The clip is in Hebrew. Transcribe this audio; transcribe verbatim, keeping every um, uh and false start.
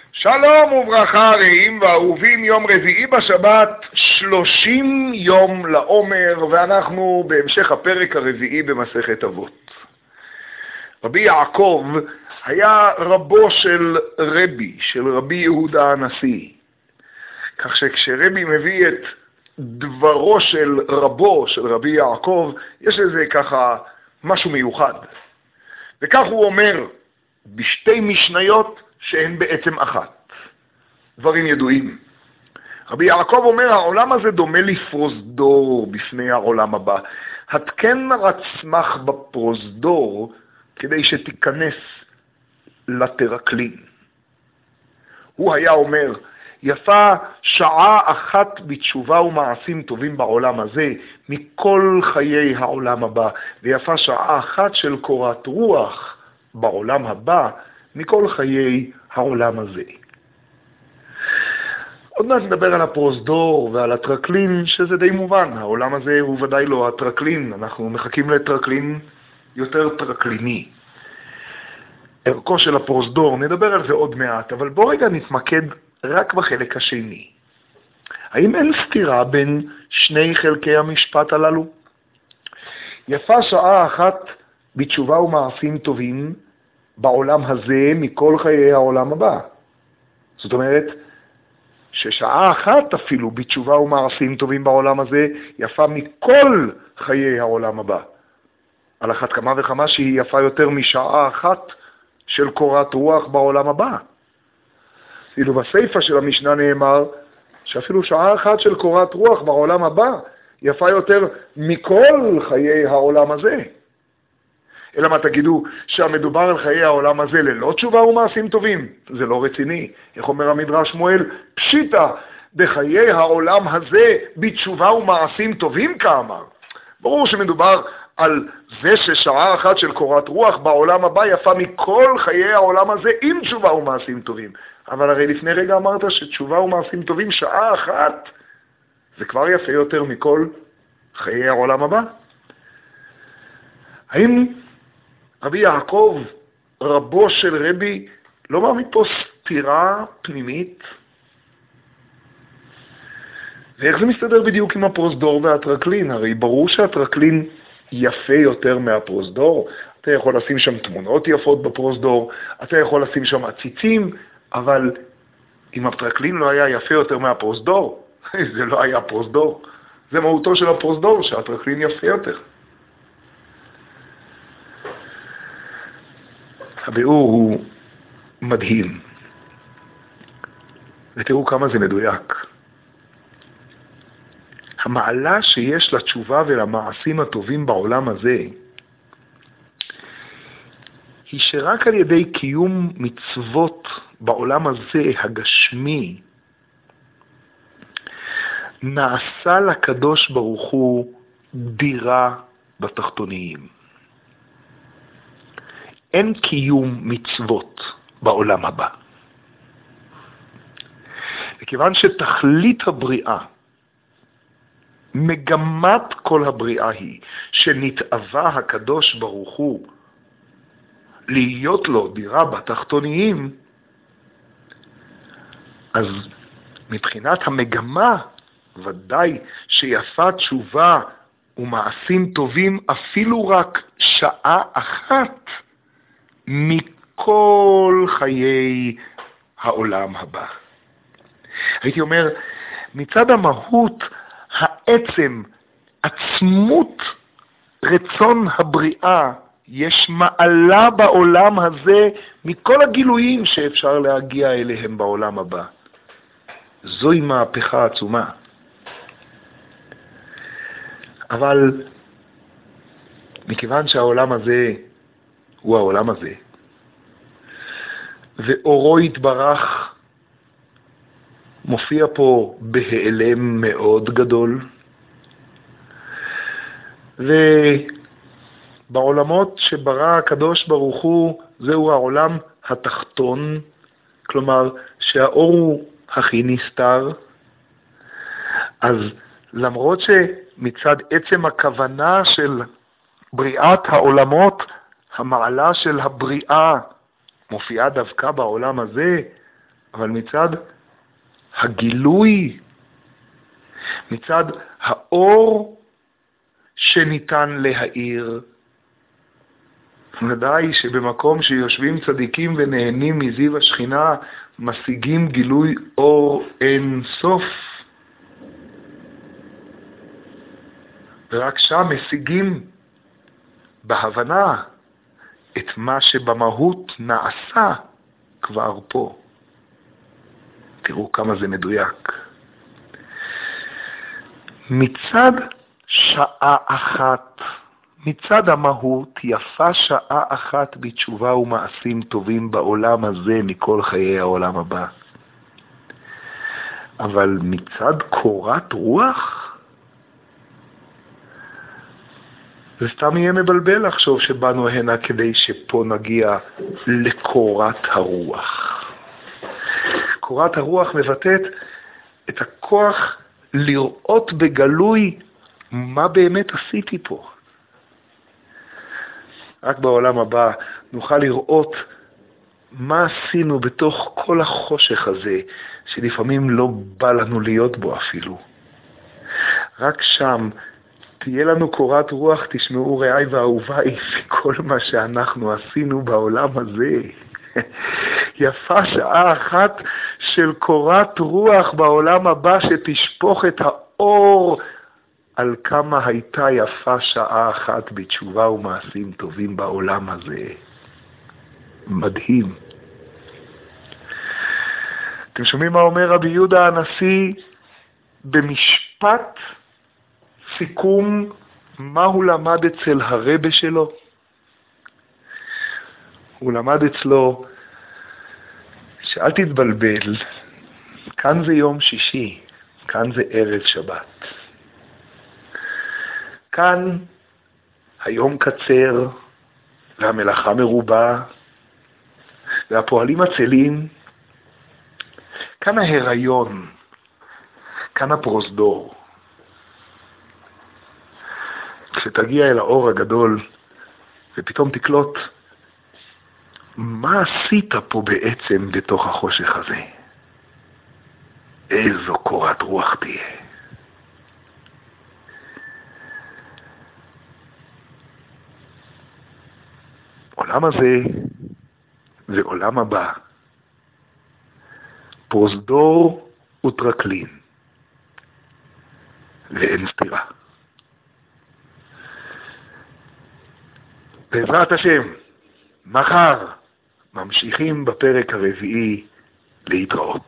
שלום וברכה רעים ואהובים, יום רביעי בשבת, שלושים יום לעומר, ואנחנו בהמשך הפרק הרביעי במסכת אבות. רבי יעקב היה רבו של רבי, של רבי יהודה הנשיא. כך שכשרבי מביא את דברו של רבו, של רבי יעקב, יש לזה ככה משהו מיוחד. וכך הוא אומר בשתי משניות שהן בעצם אחת. דברים ידועים. רבי יעקב אומר, העולם הזה דומה לפרוזדור בפני העולם הבא. התקן עצמך בפרוזדור כדי שתיכנס לטרקלין. הוא היה אומר, יפה שעה אחת בתשובה ומעשים טובים בעולם הזה מכל חיי העולם הבא, ויפה שעה אחת של קורת רוח בעולם הבא מכל חיי העולם הזה. עוד מעט נדבר על הפרוזדור ועל הטרקלין, שזה די מובן. העולם הזה הוא ודאי לא הטרקלין, אנחנו מחכים לטרקלין יותר טרקליני. ערכו של הפרוזדור, נדבר על זה עוד מעט, אבל בוא רגע נתמקד רק בחלק השני. האם אין סתירה בין שני חלקי המשפט הללו? יפה שעה אחת בתשובה ומעשים טובים בעולם הזה מכל חיי העולם הבא. זאת אומרת, ששעה אחת אפילו בתשובה ומעשים טובים בעולם הזה יפה מכל חיי העולם הבא. על אחת כמה וכמה שהיא יפה יותר משעה אחת של קורת רוח בעולם הבא. כאילו בסייפה של המשנה נאמר שאפילו שעה אחת של קורת רוח בעולם הבא יפה יותר מכל חיי העולם הזה. אלא מה תגידו, שהמדובר על חיי העולם הזה ללא תשובה ומעשים טובים? זה לא רציני. איך אומר המדרש שמואל? פשיטה, בחיי העולם הזה בתשובה ומעשים טובים כאמר. ברור שמדובר על זה ששעה אחת של קורת רוח בעולם הבא יפה מכל חיי העולם הזה עם תשובה ומעשים טובים. אבל הרי לפני רגע אמרת שתשובה ומעשים טובים שעה אחת זה כבר יפה יותר מכל חיי העולם הבא. האם רבי יעקב, רבו של רבי, לא מעמיד פה סתירה פנימית? ואיך זה מסתדר בדיוק עם הפרוזדור והטרקלין? הרי ברור שהטרקלין יפה יותר מהפרוזדור. אתה יכול לשים שם תמונות יפות בפרוזדור, אתה יכול לשים שם עציצים, אבל אם הטרקלין לא היה יפה יותר מהפרוזדור, זה לא היה פרוזדור. זה מהותו של הפרוזדור, שהטרקלין יפה יותר. הביאור הוא מדהים. ותראו כמה זה מדויק. המעלה שיש לתשובה ולמעשים הטובים בעולם הזה, היא שרק על ידי קיום מצוות בעולם הזה הגשמי, נעשה לקדוש ברוך הוא דירה בתחתוניים. אין קיום מצוות בעולם הבא. וכיוון שתכלית הבריאה, מגמת כל הבריאה היא שנתאווה הקדוש ברוך הוא להיות לו דירה בתחתוניים, אז מבחינת המגמה ודאי שיפה תשובה ומעשים טובים אפילו רק שעה אחת מכל חיי העולם הבא. הייתי אומר, מצד המהות, העצם, עצמות רצון הבריאה, יש מעלה בעולם הזה מכל הגילויים שאפשר להגיע אליהם בעולם הבא. זוהי מהפכה עצומה. אבל מכיוון שהעולם הזה הוא העולם הזה, ואורו יתברך מופיע פה בהיעלם מאוד גדול, ובעולמות שברא הקדוש ברוך הוא, זהו העולם התחתון, כלומר שהאור הוא הכי נסתר. אז למרות שמצד עצם הכוונה של בריאת העולמות, המעלה של הבריאה מופיעה דווקא בעולם הזה, אבל מצד הגילוי, מצד האור שניתן להאיר, ודאי שבמקום שיושבים צדיקים ונהנים מזיו השכינה, משיגים גילוי אור אין סוף. ורק שם משיגים בהבנה את מה שבמהות נעשה כבר פה. תראו כמה זה מדויק. מצד שעה אחת, מצד המהות, יפה שעה אחת בתשובה ומעשים טובים בעולם הזה מכל חיי העולם הבא. אבל מצד קורת רוח, זה סתם יהיה מבלבל לחשוב שבאנו הנה כדי שפה נגיע לקורת הרוח. קורת הרוח מבטאת את הכוח לראות בגלוי מה באמת עשיתי פה. רק בעולם הבא נוכל לראות מה עשינו בתוך כל החושך הזה, שלפעמים לא בא לנו להיות בו אפילו. רק שם תהיה לנו קורת רוח, תשמעו רעי ואהוביי, כל מה שאנחנו עשינו בעולם הזה. יפה שעה אחת של קורת רוח בעולם הבא שתשפוך את האור על כמה הייתה יפה שעה אחת בתשובה ומעשים טובים בעולם הזה. מדהים. אתם שומעים מה אומר רבי יהודה הנשיא במשפט סיכום מה הוא למד אצל הרבה שלו? הוא למד אצלו שאל תתבלבל, כאן זה יום שישי, כאן זה ערב שבת. כאן היום קצר והמלאכה מרובה והפועלים עצלים. כאן ההיריון, כאן הפרוזדור. כשתגיע אל האור הגדול ופתאום תקלוט מה עשית פה בעצם בתוך החושך הזה, איזו קורת רוח תהיה. עולם הזה ועולם הבא, פרוזדור וטרקלין, ואין סתירה. בעזרת השם, מחר ממשיכים בפרק הרביעי להתראות.